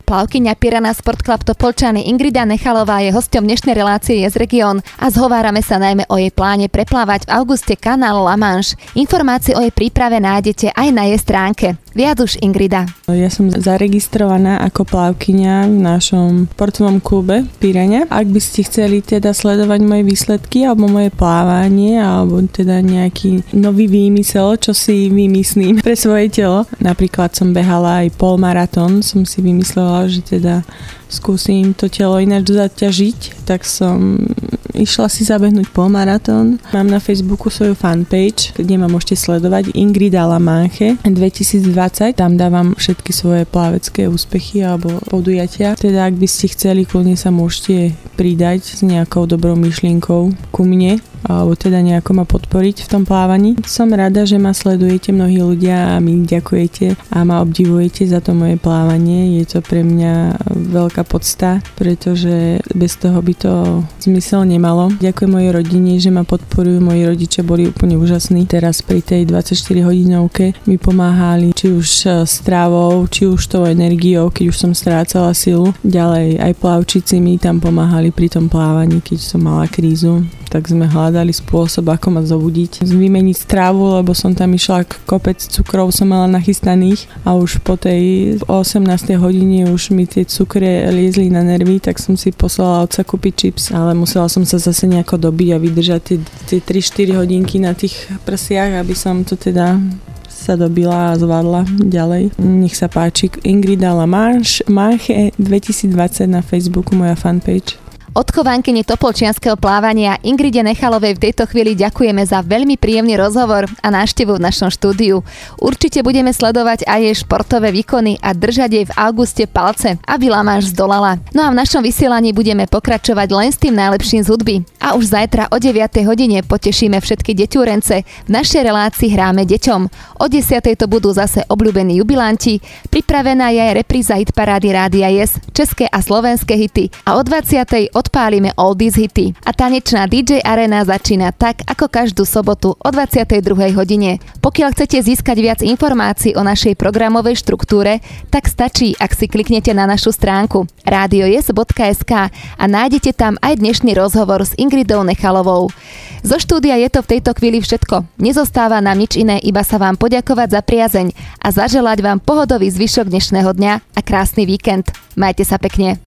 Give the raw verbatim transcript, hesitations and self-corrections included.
Plavkyňa Piranha Sport Club Topolčany Ingrida Nechalová je hosťom dnešnej relácie Yes Region a zhovárame sa najmä o jej pláne preplávať v auguste kanál La Manche. Informácie o jej príprave nájdete aj na jej stránke. Viac už Ingrida. Ja som zaregistrovaná ako plavkyňa v našom športovom klube Piranha. Ak by ste chceli teda sledovať moje výsledky alebo moje plávanie alebo teda nejaký nový výmysel, čo si vymyslím pre svoje telo. Napríklad som behala aj polmaratón, som si vymyslela, že teda skúsim to telo ináč zaťažiť, tak som išla si zabehnúť polmaratón. Mám na Facebooku svoju fanpage, kde ma môžete sledovať Ingrida La Manche dvetisícdvadsať. Tam dávam všetky svoje plavecké úspechy alebo podujatia. Teda ak by ste chceli, kľudne sa môžete pridať s nejakou dobrou myšlienkou ku mne alebo teda nejako ma podporiť v tom plávaní. Som rada, že ma sledujete mnohí ľudia a mi ďakujete a ma obdivujete za to moje plávanie. Je to pre mňa veľká podsta, pretože bez toho by to zmysel nemalo. Ďakujem mojej rodine, že ma podporujú. Moji rodičia boli úplne úžasní. Teraz pri tej dvadsaťštyri hodinovke mi pomáhali či už strávou, či už tou energiou, keď už som strácala silu. Ďalej aj plavčici mi tam pomáhali pri tom plávaní, keď som mala krízu. Tak sme hľadali spôsob, ako ma zobudiť. Vymeniť strávu, lebo som tam išla, kopec cukrov som mala nachystaných a už po tej osemnástej hodine už mi tie cukre liezli na nervy, tak som si poslala otca kúpiť čips, ale musela som sa zase nejako dobiť a vydržať tie, tie tri štyri hodinky na tých prsiach, aby som to teda sa dobila a zvládla ďalej. Nech sa páči. Ingrida La Manche dvetisícdvadsať na Facebooku, moja fanpage. Odchovankyni topolčianskeho plávania Ingride Nechalovej v tejto chvíli ďakujeme za veľmi príjemný rozhovor a návštevu v našom štúdiu. Určite budeme sledovať aj jej športové výkony a držať jej v auguste palce, aby La Manche zdolala. No a v našom vysielaní budeme pokračovať len s tým najlepším z hudby. A už zajtra o deviatej hodine potešíme všetky deťúrence. V našej relácii hráme deťom. O desiatej to budú zase obľúbení jubilanti. Pripravená je aj repríza hitparády Rádia Yes, české a slovenské hity. A o dvadsiatej odpálime oldies hity. A tanečná dý džej Arena začína tak, ako každú sobotu o dvadsiatej druhej hodine. Pokiaľ chcete získať viac informácií o našej programovej štruktúre, tak stačí, ak si kliknete na našu stránku rádio yes bodka es ká a nájdete tam aj dnešný rozhovor s Ingridou Nechalovou. Zo štúdia je to v tejto chvíli všetko. Nezostáva nám nič iné, iba sa vám poďakovať za priazeň a zaželať vám pohodový zvyšok dnešného dňa a krásny víkend. Majte sa pekne.